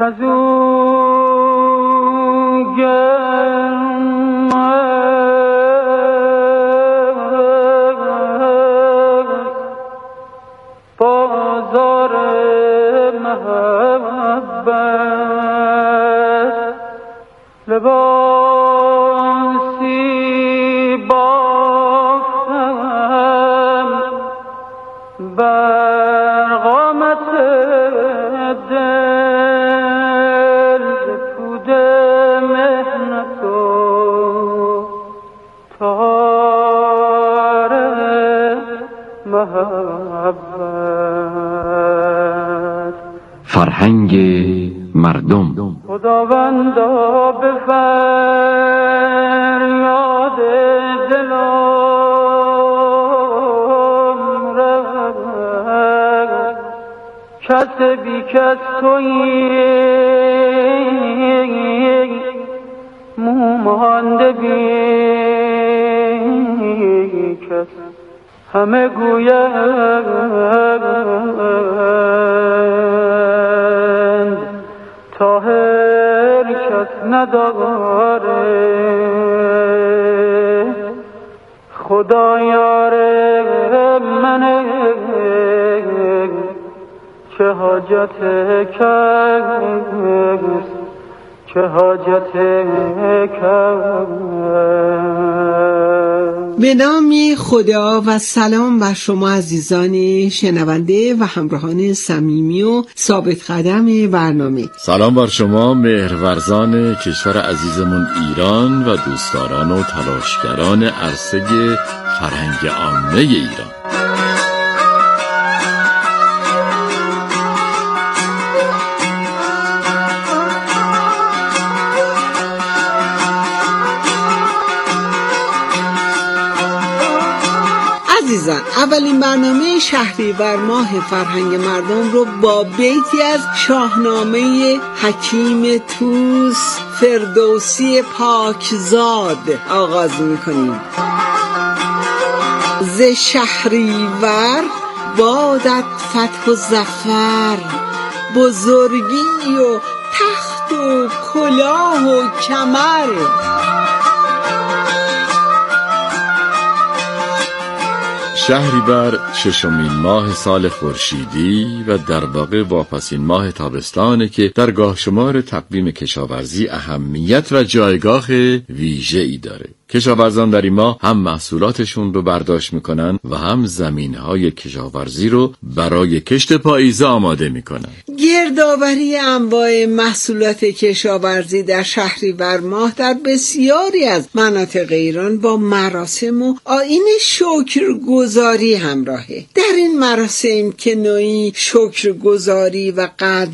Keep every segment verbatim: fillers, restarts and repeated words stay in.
بازار محبت لباسی بافتم بر قامت دل پود مهنت و تار محبت. فرهنگ مردم. خداوندا به فریاد دلم رس، کس بی کس تویی، مومانده بی کس، همه گویند طاهر کس نداره، خدا یار منه، چه حاجت کس، چه حاجت کس. به نام خدا و سلام بر شما عزیزان شنونده و همراهان صمیمی و ثابت قدم برنامه. سلام بر شما مهرورزان کشور عزیزمون ایران و دوستداران و تلاشگران عرصه فرهنگ عامه ایران. عزیزان، اولین برنامه شهریور ماه فرهنگ مردم رو با بیتی از شاهنامه حکیم طوس فردوسی پاکزاد آغاز می‌کنیم. ز شهریور بادت فتح و ظفر، بزرگی و تخت و کلاه و کمر. شهریور ششمین ماه سال خورشیدی و در واقع واپسین ماه تابستانه که در گاه شمار تقویم کشاورزی اهمیت و جایگاه ویژه‌ای داره. کشاورزان در این ماه هم محصولاتشون رو برداشت میکنن و هم زمینهای کشاورزی رو برای کشت پاییزه آماده میکنن. گردآوری انواع محصولات کشاورزی در شهریور ماه در بسیاری از مناطق ایران با مراسم و آیین شکرگزاری همراهه. در این مراسم که نوعی شکرگزاری و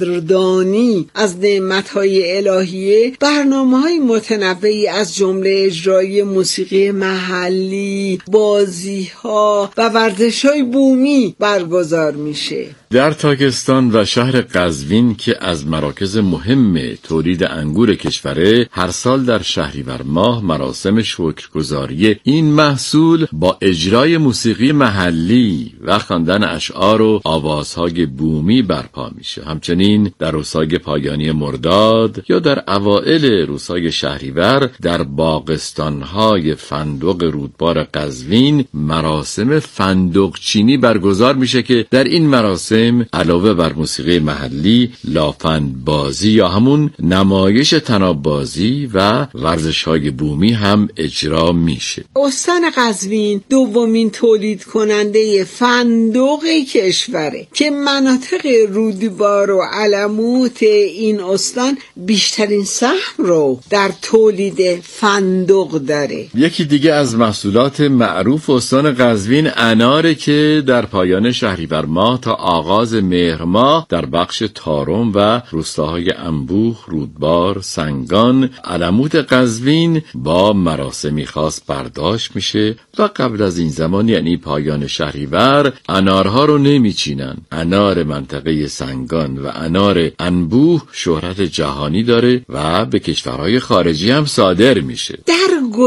قدردانی از نعمتهای الهیه، برنامه‌های متنوعی از جمله اجرای موسیقی محلی، بازی‌ها و ورزش‌های بومی برگزار میشه. در تاکستان و شهر قزوین که از مراکز مهم تولید انگور کشوره، هر سال در شهریور ماه مراسم شکرگزاری این محصول با اجرای موسیقی محلی و خواندن اشعار و آوازهای بومی برپا میشه. همچنین در روزهای پایانی مرداد یا در اوائل روزهای شهریور در باغستان‌های فندق رودبار قزوین مراسم فندقچینی برگزار میشه که در این مراسم علاوه بر موسیقی محلی، لافند بازی یا همون نمایش طناب بازی و ورزش‌های بومی هم اجرا میشه. استان قزوین دومین تولید کننده فندق کشوره که مناطق رودبار و علموت این استان بیشترین سهم رو در تولید فندق داره. یکی دیگه از محصولات معروف استان قزوین اناره که در پایان شهریور ماه تا آغاز مهر ماه در بخش تارم و روستاهای انبوه، رودبار، سنگان، علموت قزوین با مراسمی خاص برداشت میشه و قبل از این زمان یعنی پایان شهریور انارها رو نمیچینن. انار منطقه سنگان و انار انبوه شهرت جهانی داره و به کشورهای خارجی هم صادر میشه. در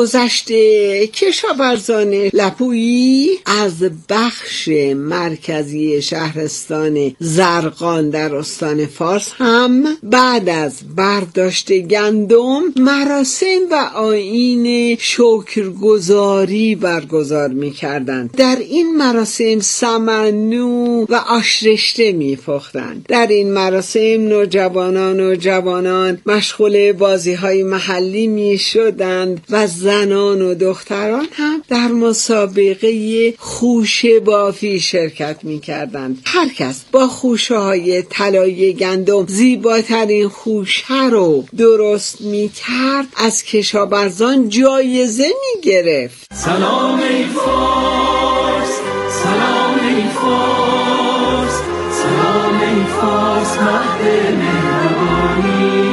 گذشته کشاورزان لپویی از بخش مرکزی شهرستان زرقان در استان فارس هم بعد از برداشت گندم مراسم و آیین شکرگزاری برگزار می‌کردند. در این مراسم سمنو و آشرشته می‌پختند. در این مراسم نوجوانان و جوانان مشغول بازی‌های محلی می‌شدند و زنان و دختران هم در مسابقه خوشه بافی شرکت می‌کردند. هر کس با خوشه‌های طلایی گندم زیباترین خوشه رو درست می‌کرد از کشاورزان جایزه می‌گرفت. سلام ای فارس، سلام ای فارس، سلام ای فارس، مهد مهربانی،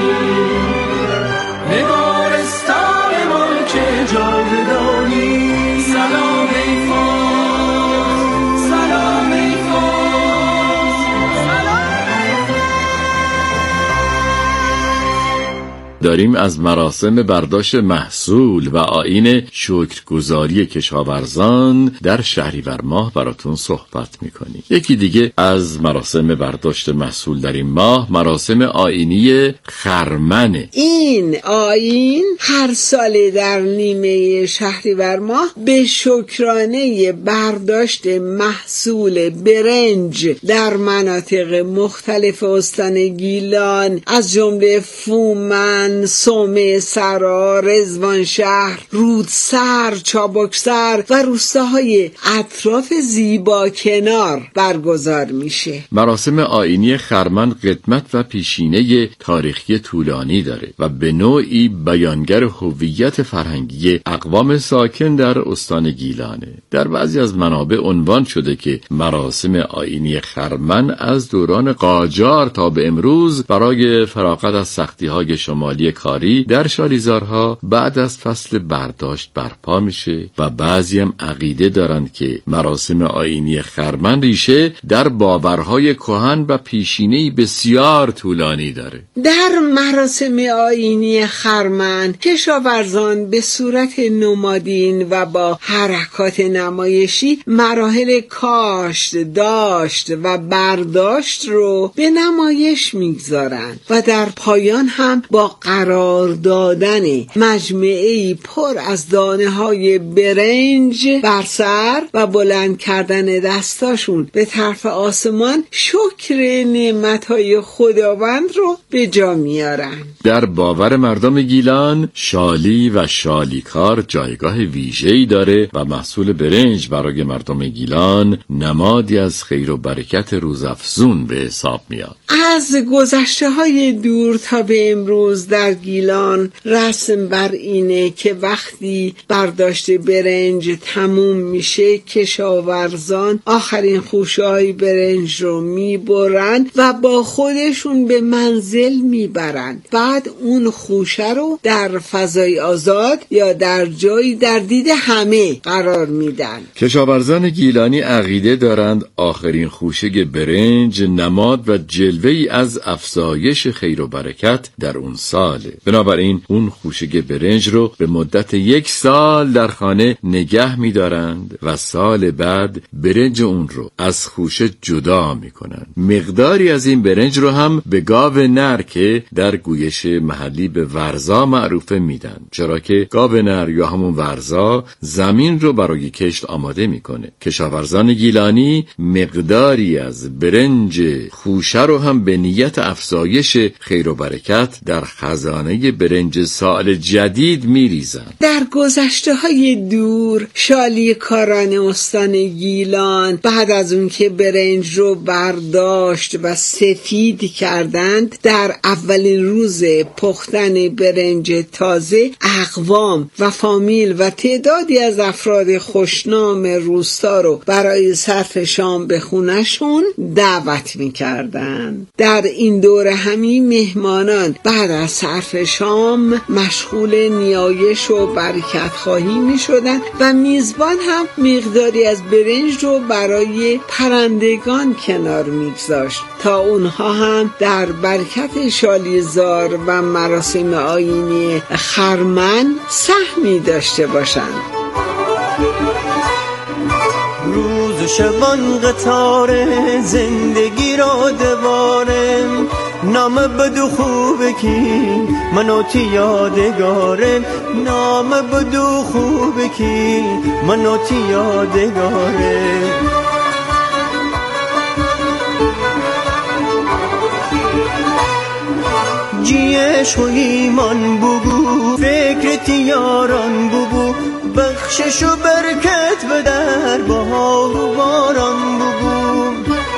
نگارستان ملک جاودانی. سلام ای فارس، سلام ای فارس، داریم از مراسم برداشت محصول و آیین شکرگزاری کشاورزان در شهریور ماه براتون صحبت میکنیم. یکی دیگه از مراسم برداشت محصول در این ماه مراسم آیینی خرمنه. این آیین هر سال در نیمه شهریور ماه به شکرانه برداشت محصول برنج در مناطق مختلف استان گیلان از جمله فومن، سومه سرا، رضوان شهر، رودسر، چابکسر و روستاهای اطراف زیبا کنار برگزار میشه. مراسم آیینی خرمن قدمت و پیشینه تاریخی طولانی داره و به نوعی بیانگر هویت فرهنگی اقوام ساکن در استان گیلانه. در بعضی از منابع عنوان شده که مراسم آیینی خرمن از دوران قاجار تا به امروز برای فراغت از سختی‌های شمالی کاری در شالیزارها بعد از فصل برداشت برپا میشه و بعضی هم عقیده دارند که مراسم آیینی خرمن ریشه در باورهای کهن و پیشینه‌ای بسیار طولانی داره. در مراسم آیینی خرمن کشاورزان به صورت نمادین و با حرکات نمایشی مراحل کاشت، داشت و برداشت رو به نمایش میگذارند و در پایان هم با قرار دادن مجموعه‌ای پر از دانه‌های برنج بر سر و بلند کردن دستاشون به طرف آسمان شکر نعمت‌های خداوند رو به جا میارن. در باور مردم گیلان شالی و شالیکار جایگاه ویژه‌ای داره و محصول برنج برای مردم گیلان نمادی از خیر و برکت روزافزون به حساب میاد. از گذشته‌های دور تا به امروز در گیلان رسم بر اینه که وقتی برداشت برنج تموم میشه کشاورزان آخرین خوشه‌های برنج رو میبرن و با خودشون به منزل میبرن. بعد اون خوشه رو در فضای آزاد یا در جایی در دید همه قرار میدن. کشاورزان گیلانی عقیده دارند آخرین خوشه برنج نماد و جلوه‌ای از افزایش خیر و برکت در اون ساله. بنابراین اون خوشه برنج رو به مدت یک سال در خانه نگه می‌دارند و سال بعد برنج اون رو از خوشه جدا می‌کنند. مقداری از این برنج رو هم به گاو نر که در گویش محلی به ورزا معروفه میدن، چرا که گاو نر یا همون ورزا زمین رو برای کشت آماده میکنه. کشاورزان گیلانی مقداری از برنج خوشه رو هم به نیت افزایش خیر و برکت در خزانه برنج سال جدید میریزن. در گذشته های دور شالی کاران استان گیلان بعد از اون که برنج رو برداشت و سفید کردند در اولین روز پختن برنج تازه اقوام و فامیل و تعدادی از افراد خوشنام روستا رو برای صرف شام به خونشون دعوت میکردن. در این دوره همی مهمانان بعد از صرف شام مشغول نیایش و برکت خواهی می شدن و میزبان هم مقداری از برنج رو برای پرندگان کنار می گذاشت تا اونها هم در برکت شالیزار و مراسم آیینی خرمن سهمی داشته باشند. روز و شبان قطار زندگی را دواره، نام بدو خوبه کی منو تی یادگاره نام بدو خوبه کی منو تی یادگاره جیش و ایمان بگو فکرت یاران بگو بخشش و برکت به در بهار و باران بگو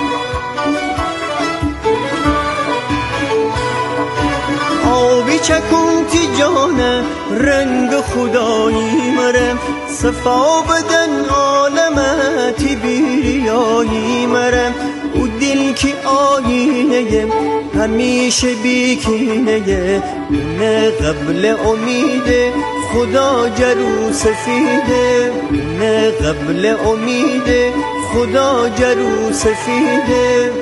آبی چکون تی جانه رنگ خدایی مرم صفا بدن عالمتی بیریایی مرم او دل کی آینه همیشه بیکینه نه قبل امید خدا جرو سفیده نه قبل امید خدا جرو سفیده.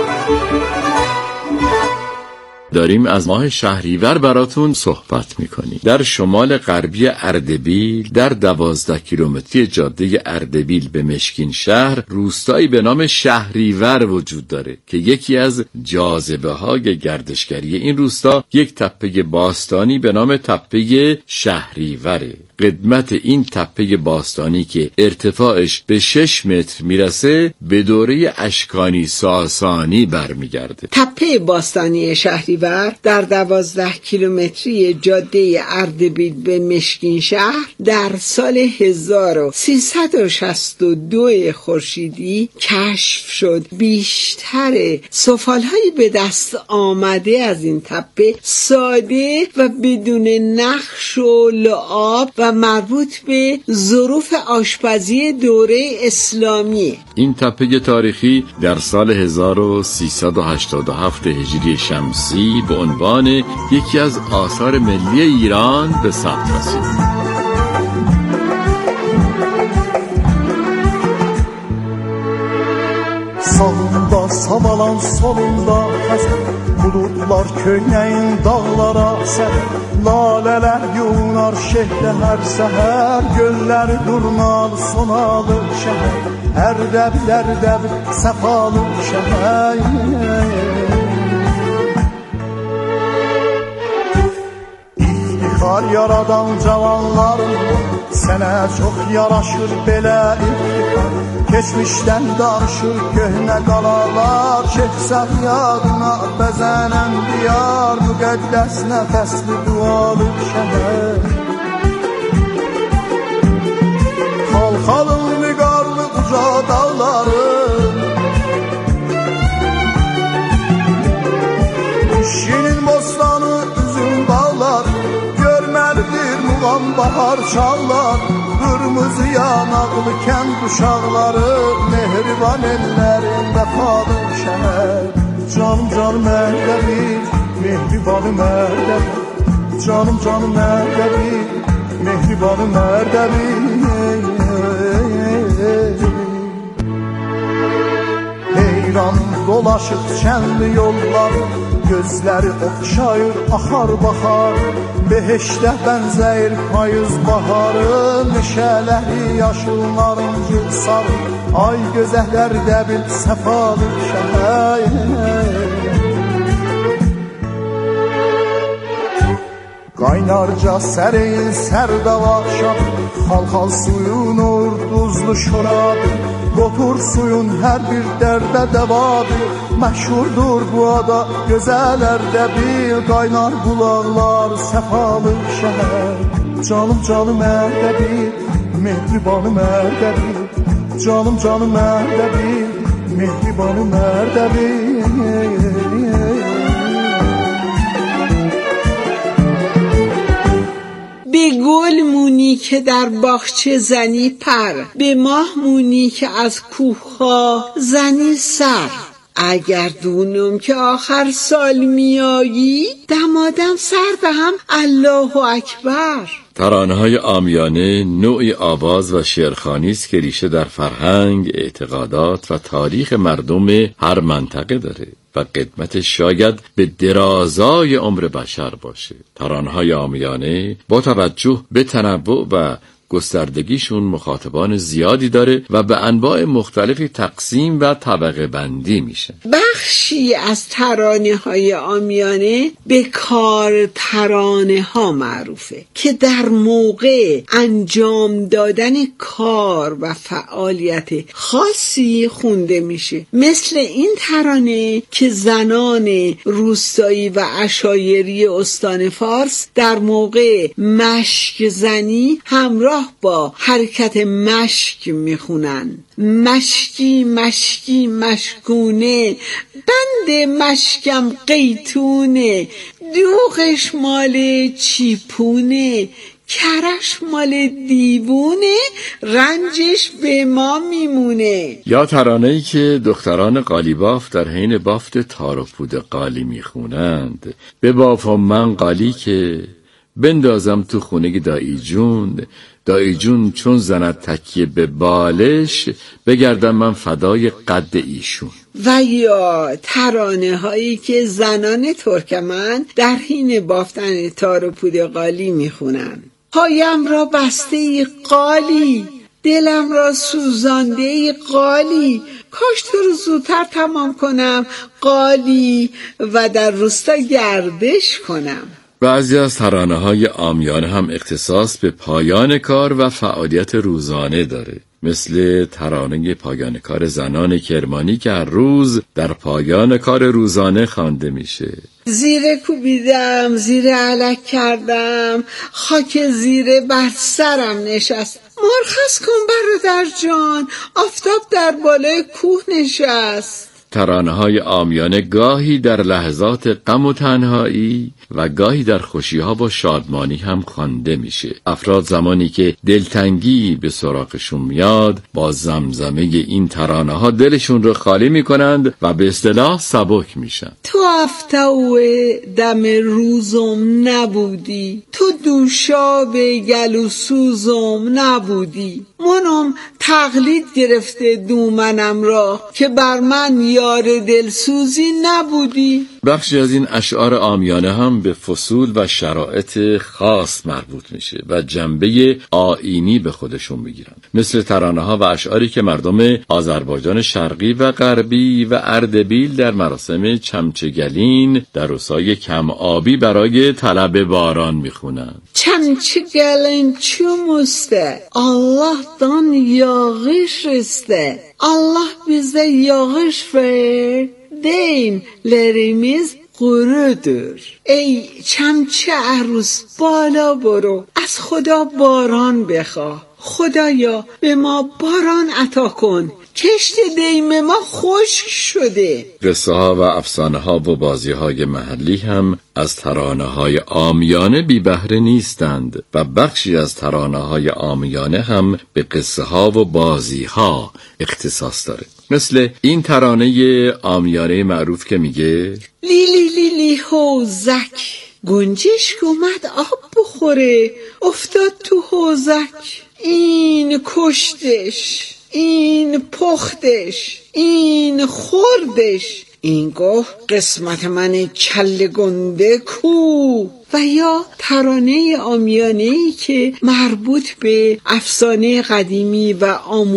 داریم از ماه شهریور براتون صحبت میکنیم. در شمال غربی اردبیل در دوازده کیلومتری جاده اردبیل به مشکین شهر روستایی به نام شهریور وجود داره که یکی از جاذبه های گردشگری این روستا یک تپه باستانی به نام تپه شهریوره. قدمت این تپه باستانی که ارتفاعش به شش متر میرسه به دوره اشکانی ساسانی برمیگرده. تپه باستانی شهریور در دوازده کیلومتری جاده اردبیل به مشکین شهر در سال هزار و سیصد و شصت و دو خورشیدی کشف شد. بیشتر سفالهای به دست آمده از این تپه ساده و بدون نقش و لعاب و مربوط به ظروف آشپزی دوره اسلامی. این تپه تاریخی در سال هزار و سیصد و هشتاد و هفت هجری شمسی به عنوان یکی از آثار ملی ایران به ثبت رسید. Sağında savalan solunda xəzər buludlar köynəyin dağlara sər lalələr yunar şehdə hər səhər göllər durnalı sonalı şəhər ərdəbil ərdəbil səfalı şəhər İftixar yaradan cavanların sənə çox yaraşır belə iftixar Keçmişdən danışır köhnə qalalar Çəksən yadına bəzənən diyar Müqəddəs nəfəsli dualı şəhər Xalxalın müqarlı uca dağları Şinin bostanı üzüm bağlar Görməlidir muğam bahar çallar Qırmızı yanaqlı kənd uşaqları Mehriban ellərində qalır şəhər Canım canım ərdəbil, mehribanım ərdəbil Canım canım ərdəbil, mehribanım ərdəbil Heyran dolaşıb kəndi yollar Gözləri oxşayır, axar baxar Beheşdə bənzəyir payız baharı Meşələri yaşıl narıncı sarı Ay gözəklər dəbil səfalı şəhər Qaynarca səreyin sərdava şab Xalxal suyun ur duzlu şoradı Qotur suyun hər bir dərdə dəvadır Məşhurdur bu ada gözəl Ərdəbil Qaynar bulaqlar səfalı şəhər Canım canım Ərdəbil, mehribanım Ərdəbil Canım canım Ərdəbil, mehribanım Ərdəbil به گل مونی که در باغچه زنی پر به ماه مونی که از کوه زنی سر اگر دونم که آخر سال میایی دمادم سر دهم الله اکبر. ترانه‌های عامیانه نوعی آواز و شعرخوانی است که ریشه در فرهنگ، اعتقادات و تاریخ مردم هر منطقه داره و قدمت شاید به درازای عمر بشر باشه. ترانه‌های عامیانه با توجه به تنوع و گستردگیشون مخاطبان زیادی داره و به انواع مختلفی تقسیم و طبقه بندی میشه. بخشی از ترانه های عامیانه به کار ترانه ها معروفه که در موقع انجام دادن کار و فعالیت خاصی خونده میشه، مثل این ترانه که زنان روستایی و عشایری استان فارس در موقع مشک زنی همراه با حرکت مشک میخونن. مشکی مشکی مشکونه، بند مشکم قیتونه، دوغش مال چیپونه، کرش مال دیوونه، رنجش به ما میمونه. یا ترانه‌ای که دختران قالیباف در حین بافت تار و پود قالی میخونند: به بافم من قالی که بندازم تو خونه دایی جون، دایی جون چون زند تکیه به بالش، بگردم من فدای قد ایشون. و یا ترانه هایی که زنان ترکمن در حین بافتن تار و پود قالی میخونن: پایم را بسته ای قالی، دلم را سوزانده ای قالی، کاش تو رو زودتر تمام کنم قالی و در روستا گردش کنم. بعضی از ترانه‌های عامیانه هم اختصاص به پایان کار و فعالیت روزانه داره، مثل ترانه پایان کار زنان کرمانی که هر روز در پایان کار روزانه خوانده میشه. زیره کوبیدم، زیره علک کردم، خاک زیره بر سرم نشست، مرخص کن برادر جان، آفتاب در بالای کوه نشست. ترانه‌های عامیانه گاهی در لحظات غم و تنهایی و گاهی در خوشی‌ها و شادمانی هم خوانده میشه. افراد زمانی که دلتنگی به سراغشون میاد با زمزمه این ترانه‌ها دلشون رو خالی میکنند و به اصطلاح سبک میشن. تو افتاو دم روزم نبودی، تو دوشاب گلو سوزم نبودی، منم تقلید گرفته دومنم را که بر من یار دلسوزی نبودی. بخشی از این اشعار عامیانه هم به فصول و شرایط خاص مربوط میشه و جنبه آیینی به خودشون میگیرن، مثل ترانه ها و اشعاری که مردم آذربایجان شرقی و غربی و اردبیل در مراسم چمچگلین در روستای کم آبی برای طلب باران میخونن. چمچگلین çumuste, Allah dan yağış iste, Allah bize yağış ver, deyimlerimiz قرودر. ای چمچه عروس بالا برو، از خدا باران بخواه، خدایا به ما باران عطا کن، کشت دیم ما خشک شده. قصه ها و افسانه ها و بازی های محلی هم از ترانه های عامیانه بی بهره نیستند و بخشی از ترانه های عامیانه هم به قصه ها و بازی ها اختصاص داره، مثل این ترانه عامیانه معروف که میگه: لیلی لیلی حوزک، گنجشک اومد آب بخوره، افتاد تو حوزک، این کشتش، این پختش، این خوردش، این گفت قسمت من کله گنده کو. و یا ترانه عامیانه‌ای که مربوط به افسانه قدیمی و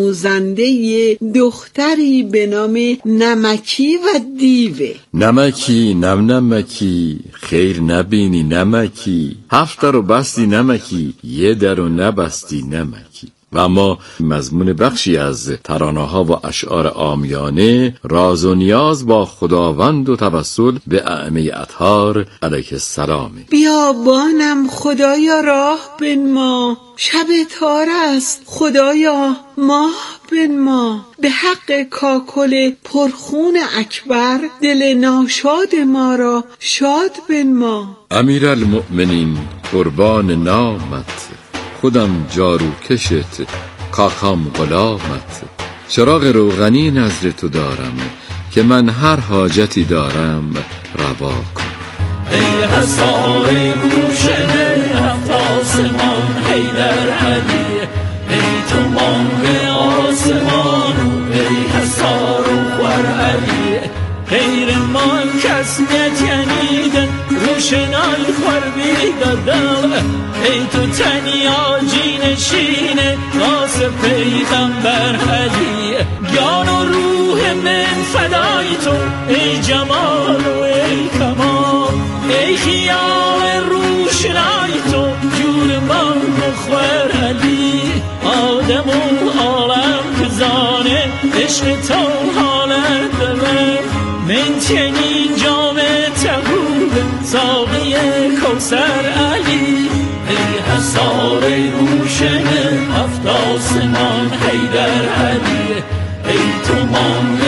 آموزنده دختری به نام نمکی و دیوه. نمکی نم نمکی خیر نبینی نمکی، هفت در رو بستی نمکی، یه در رو نبستی نمکی. و اما مضمون بخشی از ترانه ها و اشعار عامیانه راز و نیاز با خداوند و توسل به ائمه اطهار علیه السلام. بیابانم خدایا راه بنما، شب تار است خدایا ماه بنما، به حق کاکل پرخون اکبر دل ناشاد ما را شاد بنما. امیرالمؤمنین قربان نامت، خودم جارو کشت کاکام غلامت، چراغ روغنی نظر تو دارم که من هر حاجتی دارم روا کن. ای حسای روشن هفت آسمان حیدر علی، ای تو ماه آسمان، ای حسار و خور علی، غیر ما کس نتینیدن رو روشنای خور بیدادم ای تو تنیا جینشین قاس پیغمبر علی جان و روح من فدای تو ای جمال و ای کمال ای خیال روشنای تو جون ما مخور علی آدم و عالم کزانه عشق تو حالت دلم من چنین جام تبوب ساقی کوثر علی ای حصار روشن هفت آسمان حیدر علی ای تو مانگ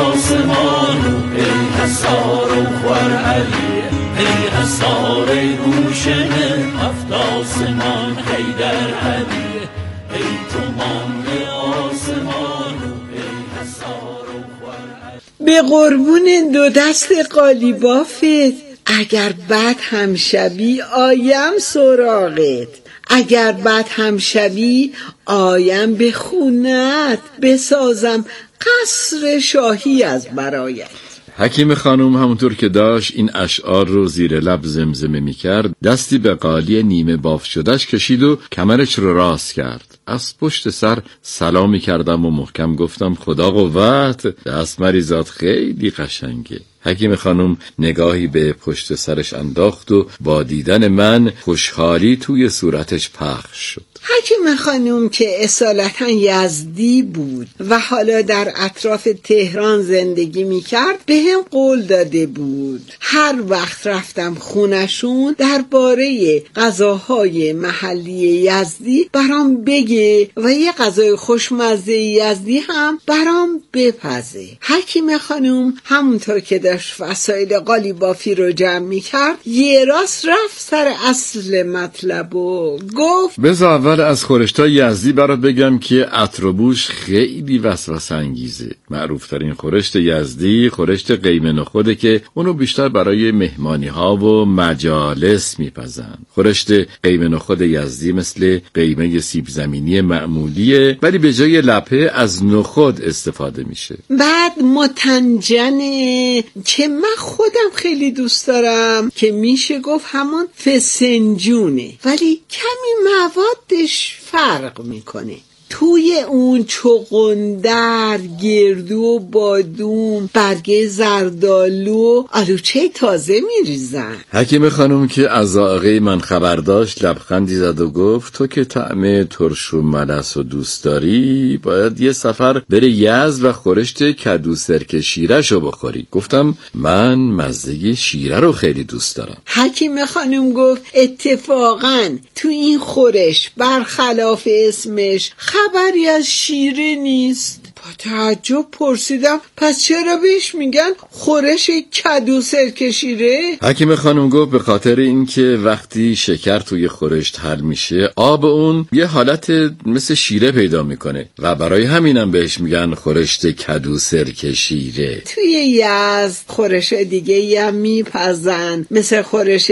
آسمان ای حصار خور علی ای حصار روشن هفت آسمان حیدر علی ای تو مانگ آسمان ای حصار خور علی. به قربون دو دست قالیبافت اگر بد هم شبی آیم سراغت اگر بد هم شبی آیم به خونت بسازم قصر شاهی از برایت. حکیم خانم همونطور که داشت این اشعار رو زیر لب زمزمه می کرد دستی به قالی نیمه باف شدهش کشید و کمرش رو راست کرد. از پشت سر سلامی کردم و محکم گفتم خدا قوت، دست مریزات خیلی قشنگه. حکیم خانم نگاهی به پشت سرش انداخت و با دیدن من خوشحالی توی صورتش پخش شد. حکیم خانم که اصالتا یزدی بود و حالا در اطراف تهران زندگی میکرد به هم قول داده بود هر وقت رفتم خونشون درباره غذاهای محلی یزدی برام بگه و یه غذای خوشمزه یزدی هم برام بپزه. حکیم خانم همونطور که داشت وسایل قالیبافی رو جمع میکرد یه راست رفت سر اصل مطلب و گفت بذار اول از خورشتا یزدی برات بگم که عطر و بوش خیلی وسوسه انگیزه. معروف ترین خورشت یزدی خورشت قیمه نخوده که اونو بیشتر برای مهمانی ها و مجالس میپزن. خورشت قیمه نخود یزدی مثل قیمه سیب زمینی معمولیه ولی به جای لپه از نخود استفاده میشه. بعد متنجنه که من خودم خیلی دوست دارم که میشه گفت همون فسنجونه ولی کمی موادش فرق میکنه. توی اون چغندر، گردو و بادوم، برگه زردالو، آلوچه تازه میریزن. حکیم خانم که از ذائقه من خبر داشت لبخندی زد و گفت تو که طعم ترش و ملس و دوست داری باید یه سفر بره یزد و خورشت کدو سرکه شیره شو بخوری. گفتم من مزه شیره رو خیلی دوست دارم. حکیم خانم گفت اتفاقاً تو این خورش برخلاف اسمش خبری از شیره نیست. با تعجب پرسیدم پس چرا بهش میگن خورش کدو سرکه شیره؟ حکیم خانم گفت به خاطر اینکه وقتی شکر توی خورشت حل میشه آب اون یه حالت مثل شیره پیدا میکنه و برای همینم بهش میگن خورشت کدو سرکه شیره. توی یزد خورش دیگه هم میپزن مثل خورش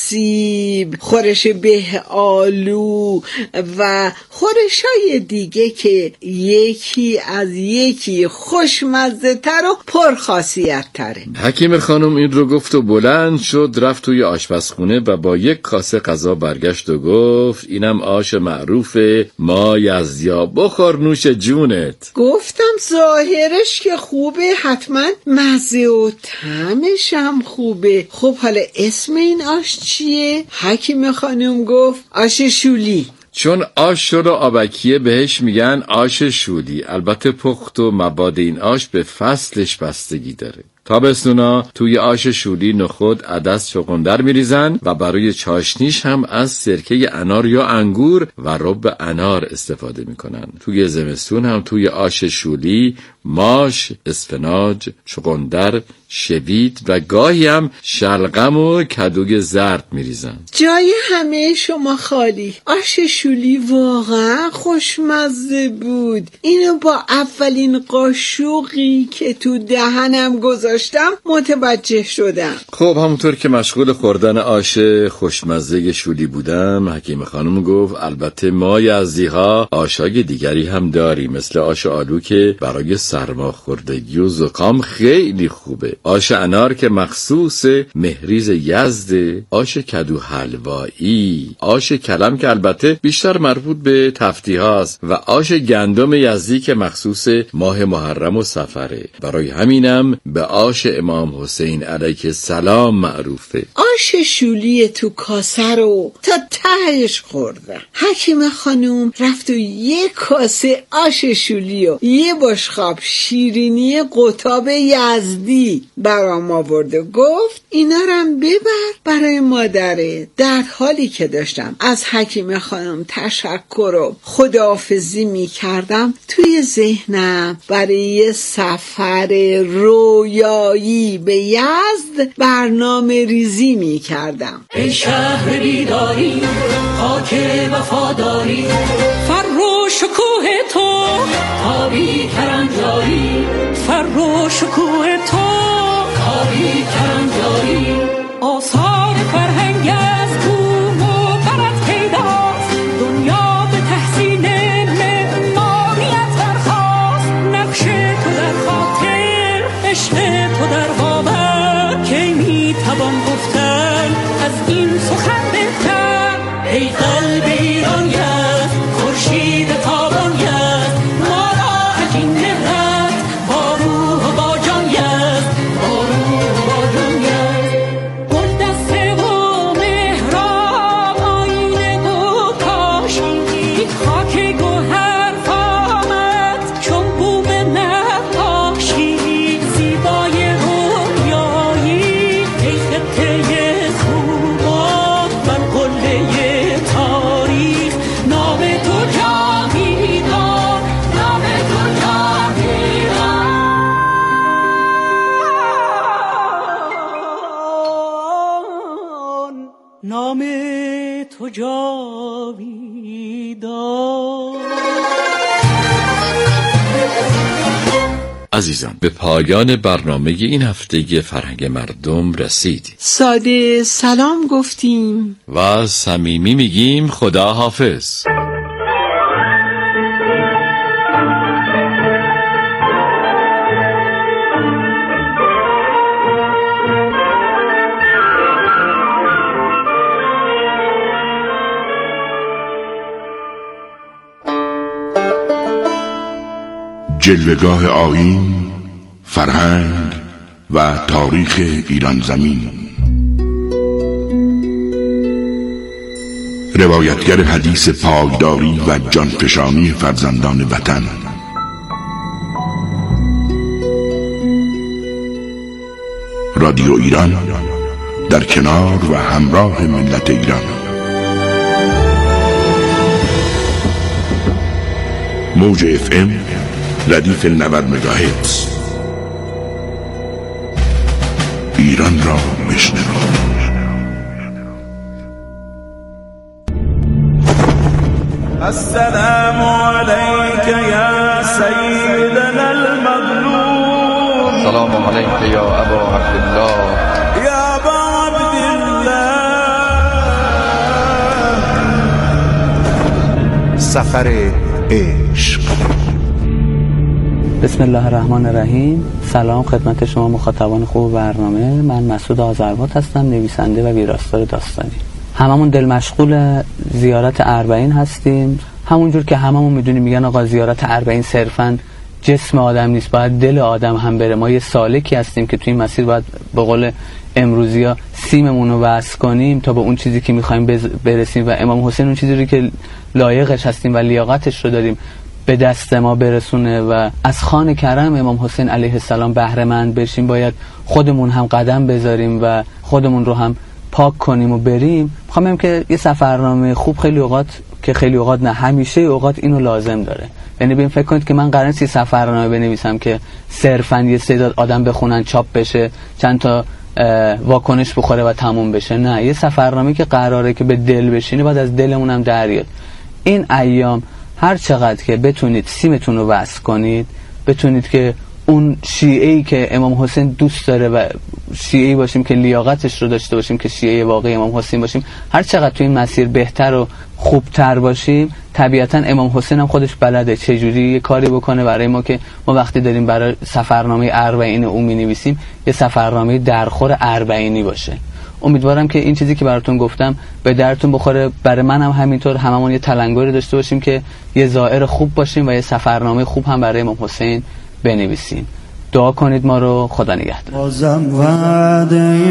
سیب، خورش به آلو و خورشای دیگه که یکی از یکی خوشمزه تر و پرخاصیت تره. حکیم خانم این رو گفت و بلند شد رفت توی آشپزخونه و با یک کاسه غذا برگشت و گفت اینم آش معروف ما یزدیا، بخور نوش جونت. گفتم ظاهرش که خوبه حتما مزه و طعمش هم خوبه. خب حالا اسم این آش چیه؟ حکیم خانم گفت آش شولی. چون آش رو آبکیه بهش میگن آش شولی. البته پخت و مواد این آش به فصلش بستگی داره. تابستونا توی آش شولی نخود، عدس، چغندر میریزن و برای چاشنیش هم از سرکه انار یا انگور و رب انار استفاده میکنن. توی زمستون هم توی آش شولی ماش، اسفناج، چغندر، شوید و گاهی هم شلغم و کدوی زرد میریزن. جای همه شما خالی. آش شولی واقعا خوشمزه بود. اینو با اولین قاشقی که تو دهنم گذاشتم متوجه شدم. خب همونطور که مشغول خوردن آش خوشمزه شولی بودم حکیم خانم گفت البته ما یزدی‌ها آشای دیگری هم داریم مثل آش آلو که برای سرماخوردگی و زکام خیلی خوبه. آش انار که مخصوص مهریز یزده، آش کدو حلوایی، آش کلم که البته بیشتر مربوط به تفتی هاست و آش گندم یزدی که مخصوص ماه محرم و سفره. برای همینم به آش امام حسین علیه السلام معروفه. آش شولی تو کاسه رو تا تهش خوردم. حکیم خانوم رفت و یه کاسه آش شولی و یه بشقاب شیرینی قطاب یزدی برام آورد و گفت اینا رم ببر برای مادره. در حالی که داشتم از حکیم خانم تشکر و خداحافظی می کردم، توی ذهنم برای سفر رویایی به یزد برنامه ریزی می کردم. ای شهر بیداری، خاک وفاداری، فر و شکوه تو تابی کرنجاری، فر و شکوه تو تابی کرنجاری. آثار فرهنگ از بوم و برد پیداست، دنیا به تحسین معماریت برخاست. نقش تو در خاطر، عشق تو در باور، کی می توان گفتن از این سخن بهتر. ای قلب ایران یزد، خورشید تابان یزد، ما را حکیم نهرت با روح و با جان یزد، با روح و با جان یزد. گل دسته و مهراب آینه و کاشی، خاک گوهر آمد چون بوم نقاشی، زیبای رویایی. ای خطه خوبان بر قله تاریخ، نام تو جاویدان، نام تو جاویدان. نام تو جاویدان. عزیزان، به پایان برنامه این هفته فرهنگ مردم رسید. ساده سلام گفتیم و صمیمی میگیم خدا حافظ. جلوه‌گاه آیین، فرهنگ و تاریخ ایران زمین. روایتگر حدیث پایداری و جانفشانی فرزندان وطن. رادیو ایران در کنار و همراه ملت ایران. موج اف ام ردیف نود مگاهرتز. ایران را بشنوید. السلام علیک یا سیدنا المظلوم. سلام علیک یا ابا عبدالله. یا ابا عبدالله. سفر عشق. بسم الله الرحمن الرحیم. سلام خدمت شما مخاطبان خوب برنامه. من مسعود آذربات هستم، نویسنده و ویراستار داستانی. هممون دل مشغول زیارت اربعین هستیم. همونجور که هممون میدونیم میگن آقا زیارت اربعین صرفاً جسم آدم نیست، باید دل آدم هم بره. ما یه سالکی هستیم که توی این مسیر باید به قول امروزیا سیممون رو وصل کنیم تا به اون چیزی که میخوایم برسیم و امام حسین اون چیزی رو که لایقش هستیم و لیاقتش رو داریم به دست ما برسونه و از خوان کرم امام حسین علیه السلام بهره مند بشیم. باید خودمون هم قدم بذاریم و خودمون رو هم پاک کنیم و بریم. میخوام بگم که یه سفرنامه خوب خیلی اوقات که خیلی اوقات نه همیشه اوقات اینو لازم داره. یعنی ببین فکر کنید که من قراره سی سفرنامه بنویسم که صرفاً یه سری آدم بخونن چاپ بشه چند تا واکنش بخوره و تموم بشه. نه، یه سفرنامه که قراره که به دل بشینه باید از دلمون هم درآید. این ایام هر چقدر که بتونید سیمتون رو وصل کنید، بتونید که اون شیعه‌ای که امام حسین دوست داره و شیعه‌ای باشیم که لیاقتش رو داشته باشیم، که شیعه واقعی امام حسین باشیم، هر چقدر تو این مسیر بهتر و خوبتر باشیم، طبیعتا امام حسین هم خودش بلده چجوری یه کاری بکنه برای ما که ما وقتی داریم برای سفرنامه اربعین او می‌نویسیم یه سفرنامه درخور اربعینی باشه. امیدوارم که این چیزی که براتون گفتم به درتون بخوره. برای من هم همینطور، هممون یه تلنگری داشته باشیم که یه زائر خوب باشیم و یه سفرنامه خوب هم برای امام حسین بنویسیم. دعا کنید ما رو. خدا نگهدار.